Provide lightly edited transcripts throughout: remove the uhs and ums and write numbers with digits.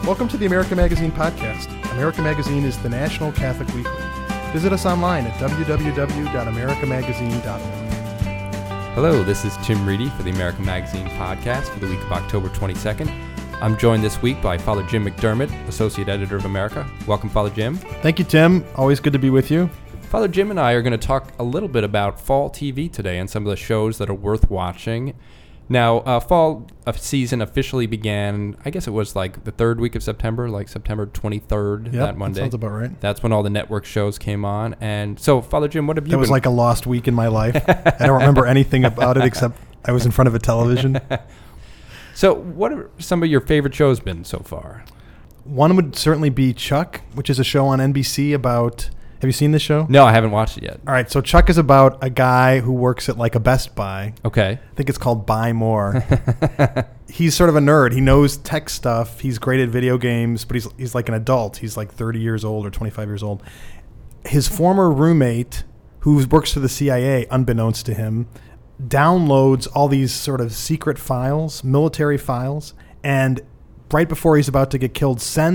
Welcome to the America Magazine podcast. America Magazine is the national Catholic weekly. Visit us online at www.americamagazine.org. Hello, this is Tim Reedy for the America Magazine podcast for the week of October 22nd. I'm joined this week by Father Jim McDermott, Associate Editor of America. Welcome, Father Jim. Thank you, Tim. Always good to be with you. Father Jim and I are going to talk a little bit about fall TV today and some of the shows that are worth watching. Now, fall season officially began, I guess it was like the third week of September, like September 23rd, that Monday. That sounds about right. That's when all the network shows came on. And so, Father Jim, what have you been... It was like a lost week in my life. I don't remember anything about it except I was in front of a television. So what have some of your favorite shows been so far? One would certainly be Chuck, which is a show on NBC about... Have you seen this show? No, I haven't watched it yet. All right, so Chuck is about a guy who works at like a Best Buy. Okay. I think it's called Buy More. He's sort of a nerd. He knows tech stuff. He's great at video games, but he's like an adult. He's like 30 years old or 25 years old. His former roommate, who works for the CIA, unbeknownst to him, downloads all these sort of secret files, military files, and right before he's about to get killed,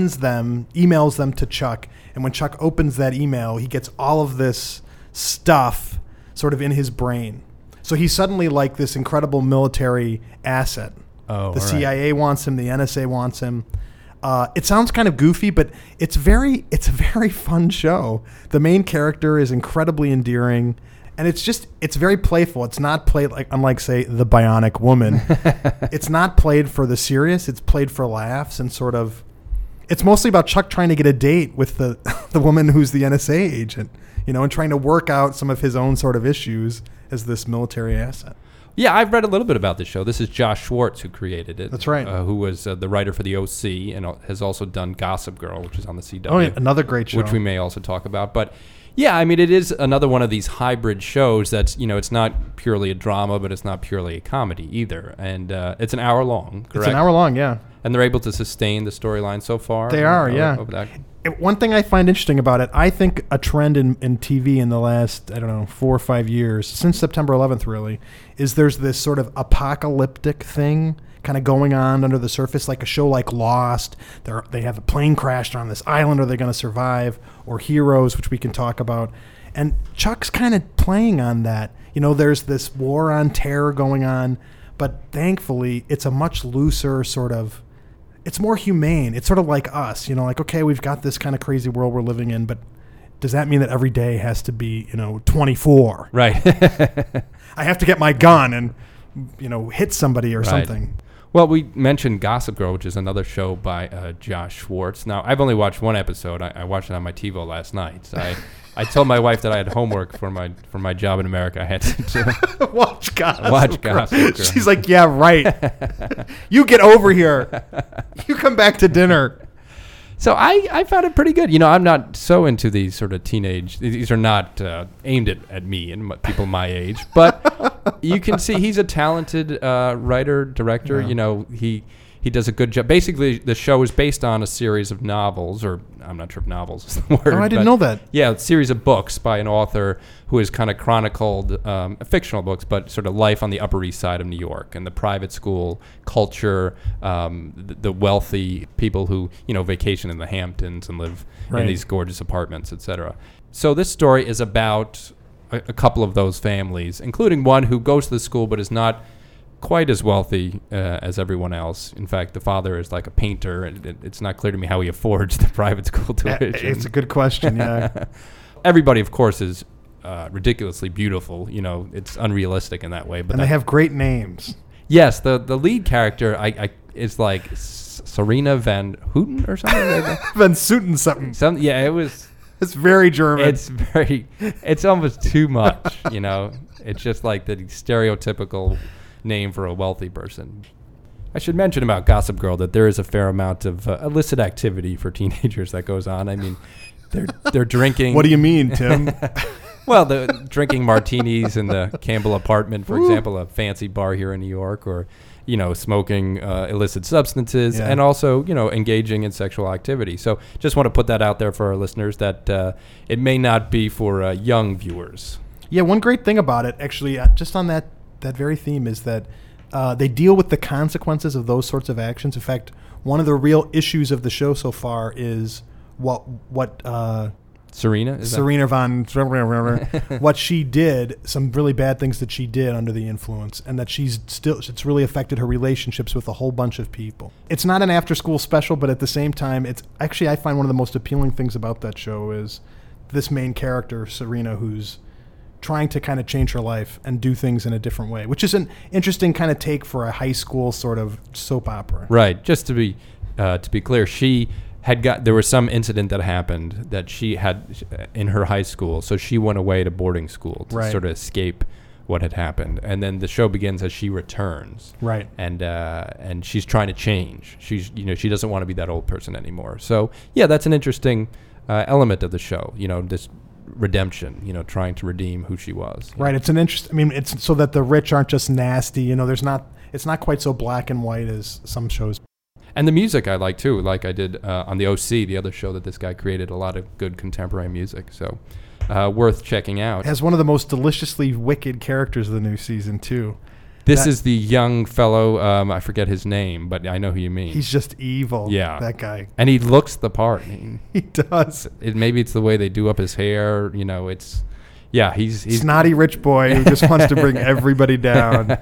emails them to Chuck. And when Chuck opens that email, he gets all of this stuff sort of in his brain. So he's suddenly like this incredible military asset. Oh, the CIA wants him. The NSA wants him. It sounds kind of goofy, but it's a very fun show. The main character is incredibly endearing. And it's very playful. It's not played unlike, say, The Bionic Woman. It's not played for the serious. It's played for laughs and sort of... It's mostly about Chuck trying to get a date with the woman who's the NSA agent, and trying to work out some of his own sort of issues as this military asset. Yeah, I've read a little bit about this show. This is Josh Schwartz who created it. That's right. Who was the writer for the OC and has also done Gossip Girl, which is on the CW. Oh, yeah, another great show. Which we may also talk about. But yeah, I mean, it is another one of these hybrid shows that's, it's not purely a drama, but it's not purely a comedy either. And it's an hour long, correct? It's an hour long, yeah. And they're able to sustain the storyline so far? They are, yeah. Over that. One thing I find interesting about it, I think a trend in TV in the last, 4 or 5 years, since September 11th really, is there's this sort of apocalyptic thing kind of going on under the surface, like a show like Lost. They have a plane crashed on this island. Are they going to survive? Or Heroes, which we can talk about. And Chuck's kind of playing on that. There's this war on terror going on, but thankfully it's a much looser sort of... It's more humane. It's sort of like us, okay, we've got this kind of crazy world we're living in, but does that mean that every day has to be, 24? Right. I have to get my gun and, hit somebody or something. Well, we mentioned Gossip Girl, which is another show by Josh Schwartz. Now, I've only watched one episode. I watched it on my TiVo last night. I told my wife that I had homework for my job in America. I had to watch Gossip Girl. She's like, yeah, right. You get over here. You come back to dinner. So I found it pretty good. I'm not so into these sort of teenage. These are not aimed at me and people my age. But you can see he's a talented writer, director. Yeah. He does a good job. Basically, the show is based on a series of novels, or I'm not sure if novels is the word. Oh, I didn't know that. Yeah, a series of books by an author who has kind of chronicled fictional books, but sort of life on the Upper East Side of New York and the private school culture, the wealthy people who vacation in the Hamptons and live in these gorgeous apartments, etc. So this story is about a couple of those families, including one who goes to the school but is not quite as wealthy as everyone else. In fact, the father is like a painter, and it's not clear to me how he affords the private school tuition. It's a good question, yeah. Everybody, of course, is ridiculously beautiful. It's unrealistic in that way. But they have great names. Yes, the lead character is like Serena Van Houten or something like that. Van Souten something. Yeah, it was... It's very German. It's almost too much, It's just like the stereotypical... name for a wealthy person. I should mention about Gossip Girl that there is a fair amount of illicit activity for teenagers that goes on. I mean, they're drinking. What do you mean, Tim? Well, they're drinking martinis in the Campbell apartment, for example, a fancy bar here in New York, or smoking illicit substances, and also engaging in sexual activity. So, just want to put that out there for our listeners that it may not be for young viewers. Yeah, one great thing about it, actually, just on that very theme, is that they deal with the consequences of those sorts of actions. In fact, one of the real issues of the show so far is what Serena what she did, some really bad things that she did under the influence, and that it's really affected her relationships with a whole bunch of people. It's not an after-school special, but at the same time, it's actually, I find one of the most appealing things about that show is this main character, Serena, who's trying to kind of change her life and do things in a different way, which is an interesting kind of take for a high school sort of soap opera. Right. Just to be clear, there was some incident that happened that she had in her high school, so she went away to boarding school to sort of escape what had happened, and then the show begins as she returns. Right. And she's trying to change. She doesn't want to be that old person anymore. So yeah, that's an interesting element of the show. This redemption. Trying to redeem who she was. Right. It's an interest. I mean, it's so that the rich aren't just nasty. It's not quite so black and white as some shows. And the music I like too, like I did on the OC, the other show that this guy created, a lot of good contemporary music. So worth checking out. It has one of the most deliciously wicked characters of the new season too. This is the young fellow, I forget his name, but I know who you mean. He's just evil, that guy. And he looks the part. He does. Maybe it's the way they do up his hair, he's snotty rich boy who just wants to bring everybody down.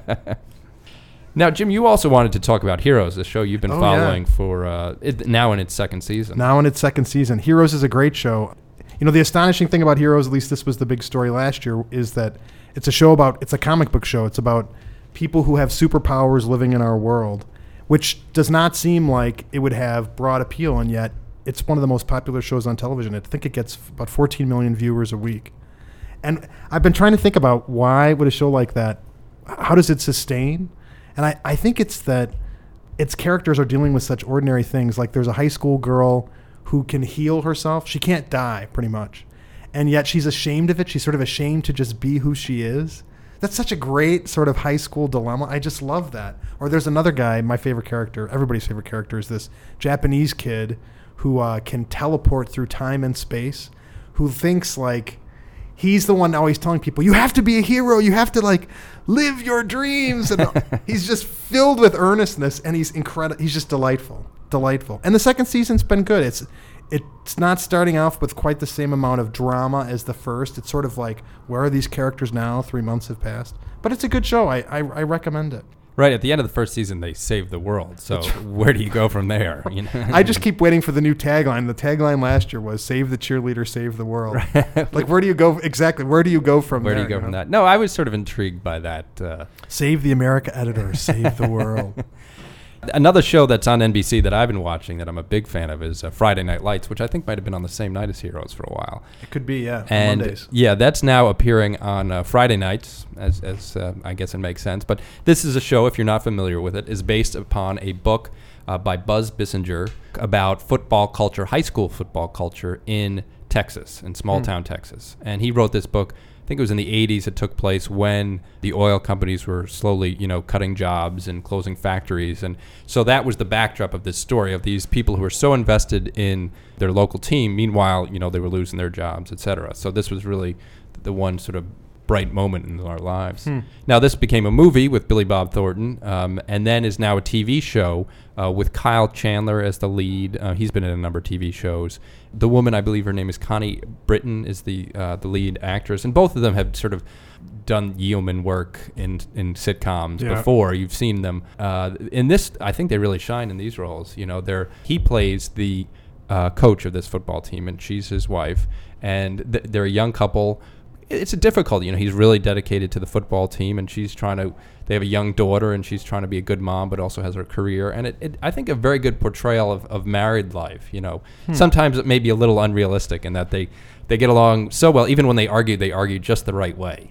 Now, Jim, you also wanted to talk about Heroes, the show you've been following for now in its second season. Heroes is a great show. The astonishing thing about Heroes, at least this was the big story last year, is that it's a comic book show. It's about people who have superpowers living in our world, which does not seem like it would have broad appeal, and yet it's one of the most popular shows on television. I think it gets about 14 million viewers a week. And I've been trying to think about why would a show like that, how does it sustain? And I think it's that its characters are dealing with such ordinary things. Like there's a high school girl who can heal herself. She can't die, pretty much. And yet she's ashamed of it. She's sort of ashamed to just be who she is. That's such a great sort of high school dilemma. I just love that. Or there's another guy, my favorite character, everybody's favorite character, is this Japanese kid who can teleport through time and space, who thinks like he's the one always telling people, you have to be a hero. You have to live your dreams. And he's just filled with earnestness, and he's incredible. He's just delightful. And the second season's been good. It's not starting off with quite the same amount of drama as the first. It's sort of like, where are these characters now? 3 months have passed. But it's a good show. I recommend it. Right, at the end of the first season, they saved the world. So where do you go from there? I just keep waiting for the new tagline. The tagline last year was "Save the cheerleader, save the world." Like, where do you go exactly? Where do you go from there? Where do you go from that? No, I was sort of intrigued by that. Save the America editor, save the world. Another show that's on NBC that I've been watching that I'm a big fan of is Friday Night Lights, which I think might have been on the same night as Heroes for a while. It could be, yeah. And Mondays. Yeah, that's now appearing on Friday nights, as I guess it makes sense. But this is a show, if you're not familiar with it, is based upon a book by Buzz Bissinger about football culture, high school football culture in Texas, in small town Texas. And he wrote this book, I think it was in the 80s. It took place when the oil companies were slowly, cutting jobs and closing factories. And so that was the backdrop of this story of these people who were so invested in their local team. Meanwhile, they were losing their jobs, et cetera. So this was really the one sort of bright moment in our lives. Now, this became a movie with Billy Bob Thornton, and then is now a TV show with Kyle Chandler as the lead. He's been in a number of TV shows. The woman, I believe her name is Connie Britton, is the lead actress, and both of them have sort of done yeoman work in sitcoms before. You've seen them. In this, I think they really shine in these roles. He plays the coach of this football team, and she's his wife, and they're a young couple. It's a difficult, he's really dedicated to the football team, and they have a young daughter, and she's trying to be a good mom, but also has her career. And I think a very good portrayal of married life, Sometimes it may be a little unrealistic in that they get along so well. Even when they argue just the right way.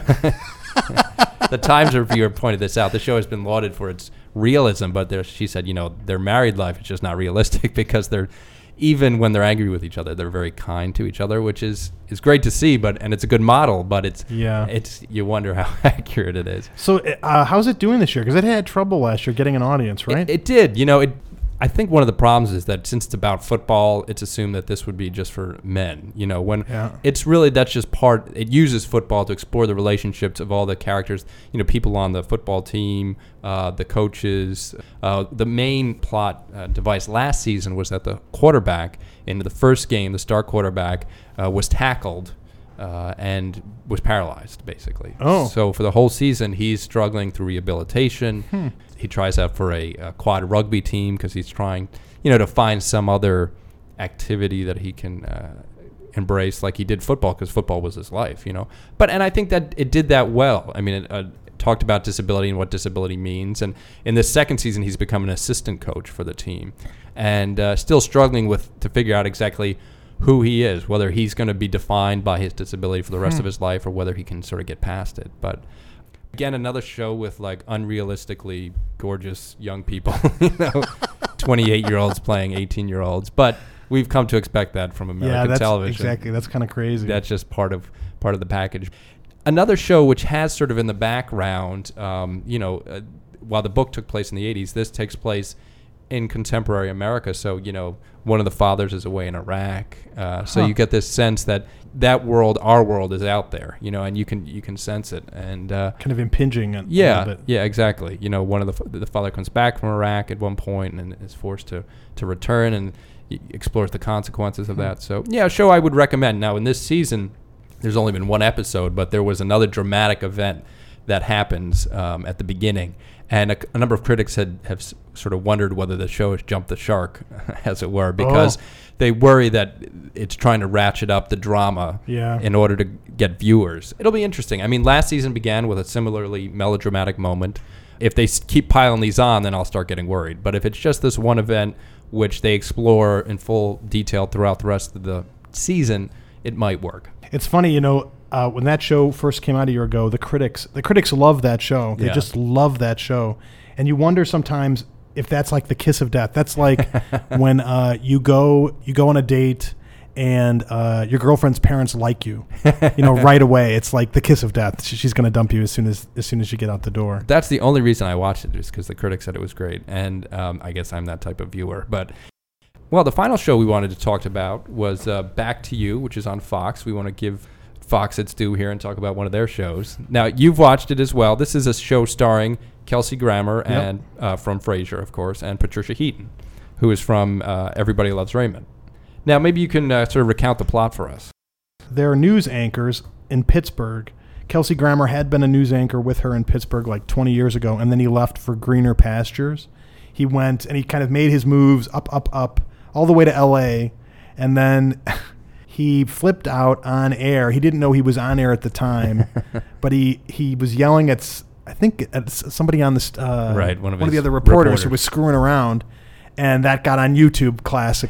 The Times reviewer pointed this out. The show has been lauded for its realism, but she said, their married life is just not realistic because even when they're angry with each other, they're very kind to each other, which is great to see. And it's a good model. But it's you wonder how accurate it is. So how's it doing this year? Because it had trouble last year getting an audience, right? It did. I think one of the problems is that since it's about football, it's assumed that this would be just for men. When it's really, that's just part. It uses football to explore the relationships of all the characters. People on the football team, the coaches. The main plot device last season was that the quarterback in the first game, the star quarterback, was tackled. And was paralyzed, basically. Oh. So for the whole season, he's struggling through rehabilitation. He tries out for a quad rugby team because he's trying, to find some other activity that he can embrace, like he did football, because football was his life, And I think that it did that well. I mean, it talked about disability and what disability means. And in this second season, he's become an assistant coach for the team, and still struggling to figure out exactly who he is, whether he's going to be defined by his disability for the rest of his life or whether he can sort of get past it. But again, another show with like unrealistically gorgeous young people, 28-year-olds playing 18-year-olds. But we've come to expect that from American television. Exactly. That's kind of crazy. That's just part of the package. Another show which has sort of in the background, while the book took place in the 80s, this takes place in contemporary America. So, one of the fathers is away in Iraq. So you get this sense that world, our world, is out there, and you can sense it. And kind of impinging a little bit. Yeah, exactly. One of the father comes back from Iraq at one point and is forced to return and explores the consequences of that. So, a show I would recommend. Now, in this season, there's only been one episode, but there was another dramatic event that happens at the beginning. And a number of critics have sort of wondered whether the show has jumped the shark, as it were, because they worry that it's trying to ratchet up the drama in order to get viewers. It'll be interesting. I mean, last season began with a similarly melodramatic moment. If they keep piling these on, then I'll start getting worried. But if it's just this one event, which they explore in full detail throughout the rest of the season, it might work. It's funny, when that show first came out a year ago, the critics love that show. They just love that show. And you wonder sometimes if that's like the kiss of death. That's like when you go on a date and your girlfriend's parents like you, right away. It's like the kiss of death. She's going to dump you as soon as you get out the door. That's the only reason I watched it, is because the critics said it was great. And I guess I'm that type of viewer. But well, the final show we wanted to talk about was Back to You, which is on Fox. We want to give Fox its due here and talk about one of their shows. Now, you've watched it as well. This is a show starring Kelsey Grammer and from Frasier, of course, and Patricia Heaton, who is from Everybody Loves Raymond. Now, maybe you can sort of recount the plot for us. They're news anchors in Pittsburgh. Kelsey Grammer had been a news anchor with her in Pittsburgh like 20 years ago, and then he left for greener pastures. He went and he kind of made his moves up, all the way to L.A., and then he flipped out on air. He didn't know he was on air at the time, but he was yelling at somebody on the one of the other reporters who was screwing around, and that got on YouTube. Classic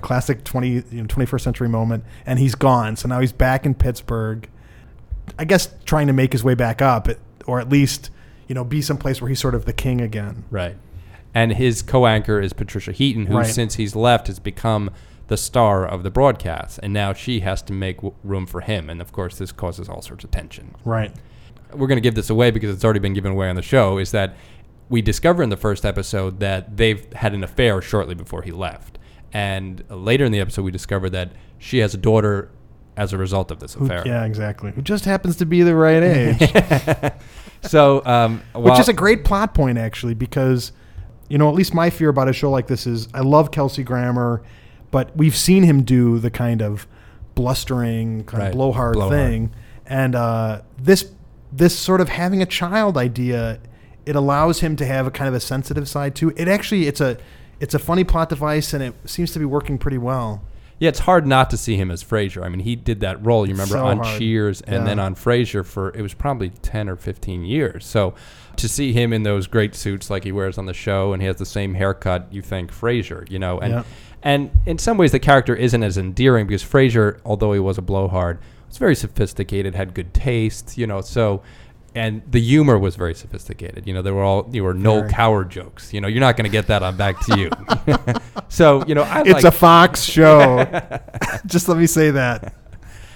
21st century moment, and he's gone. So now he's back in Pittsburgh, I guess trying to make his way back up, or at least be someplace where he's sort of the king again. Right, and his co-anchor is Patricia Heaton, who since he's left has become the star of the broadcast, and now she has to make room for him, and of course this causes all sorts of tension. Right. We're going to give this away because it's already been given away on the show, is that we discover in the first episode that they've had an affair shortly before he left, and later in the episode we discover that she has a daughter as a result of this affair. Yeah, exactly. Who just happens to be the right age. So, which is a great plot point, actually, because at least my fear about a show like this is I love Kelsey Grammer, but we've seen him do the kind of blustering, kind of blowhard thing. And this sort of having a child idea, it allows him to have a kind of a sensitive side too. It's a funny plot device, and it seems to be working pretty well. Yeah, it's hard not to see him as Frasier. I mean, he did that role, you remember, on hard. Cheers and then on Frasier it was probably 10 or 15 years. So to see him in those great suits like he wears on the show, and he has the same haircut, you think Frasier, And in some ways, the character isn't as endearing because Frasier, although he was a blowhard, was very sophisticated, had good taste, and the humor was very sophisticated. There were Noel Coward jokes. You're not going to get that on Back to You. So, it's a Fox show. Just let me say that.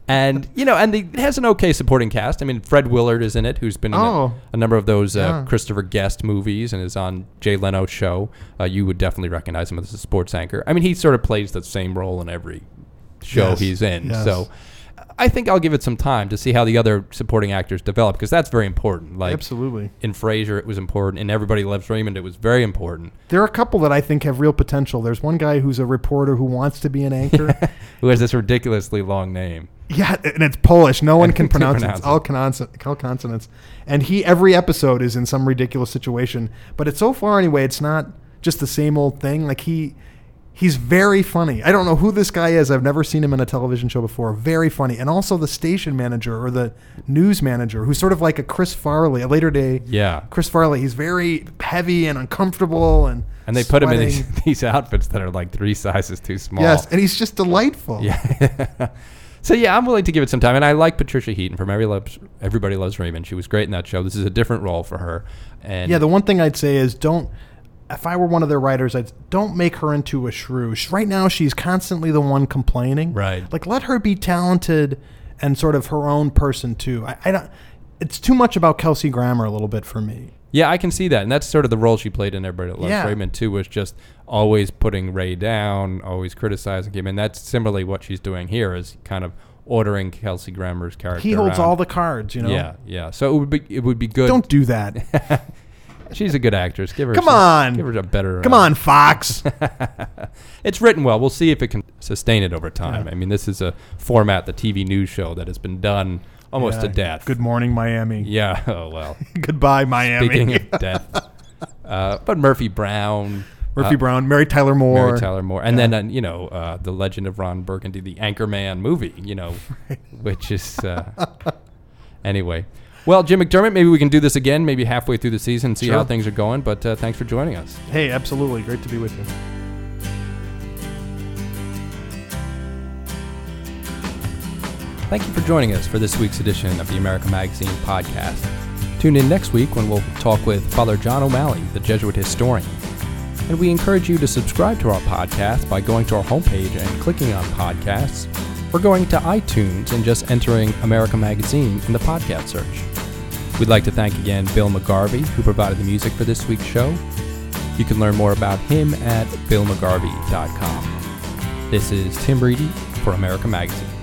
And, it has an okay supporting cast. I mean, Fred Willard is in it, who's been in a number of those Christopher Guest movies and is on Jay Leno's show. You would definitely recognize him as a sports anchor. I mean, he sort of plays the same role in every show he's in. Yes. So I think I'll give it some time to see how the other supporting actors develop, because that's very important. Like, absolutely. In Frasier, it was important. In Everybody Loves Raymond, it was very important. There are a couple that I think have real potential. There's one guy who's a reporter who wants to be an anchor. Who has this ridiculously long name. Yeah, and it's Polish. No one can pronounce it. It's all consonants. And every episode is in some ridiculous situation. But it's so far, anyway, it's not just the same old thing. Like, he's very funny. I don't know who this guy is. I've never seen him in a television show before. Very funny. And also the station manager or the news manager, who's sort of like a Chris Farley, a later day Chris Farley. He's very heavy and uncomfortable and they put him in these outfits that are like 3 sizes too small. Yes, and he's just delightful. Yeah. So, I'm willing to give it some time. And I like Patricia Heaton from Everybody Loves Raymond. She was great in that show. This is a different role for her. And the one thing I'd say is if I were one of their writers, don't make her into a shrew. Right now, she's constantly the one complaining. Right. Like, let her be talented and sort of her own person, too. I don't. It's too much about Kelsey Grammer a little bit for me. Yeah, I can see that. And that's sort of the role she played in Everybody Loves Raymond, too, was just always putting Ray down, always criticizing him. And that's similarly what she's doing here, is kind of ordering Kelsey Grammer's character He holds around. all the cards, Yeah. So it would be good. Don't do that. She's a good actress. Give her Give her a better. Come on, Fox. It's written well. We'll see if it can sustain it over time. Yeah. I mean, this is a format, the TV news show, that has been done almost to death. Good morning, Miami. Yeah. Oh, well. Goodbye, Miami. Speaking of death. But Murphy Brown. Mary Tyler Moore. And then, The Legend of Ron Burgundy, the Anchorman movie, which is, anyway. Well, Jim McDermott, maybe we can do this again, maybe halfway through the season, see how things are going. But thanks for joining us. Hey, absolutely. Great to be with you. Thank you for joining us for this week's edition of the America Magazine podcast. Tune in next week when we'll talk with Father John O'Malley, the Jesuit historian. And we encourage you to subscribe to our podcast by going to our homepage and clicking on podcasts, or going to iTunes and just entering America Magazine in the podcast search. We'd like to thank again Bill McGarvey, who provided the music for this week's show. You can learn more about him at billmcgarvey.com. This is Tim Reedy for America Magazine.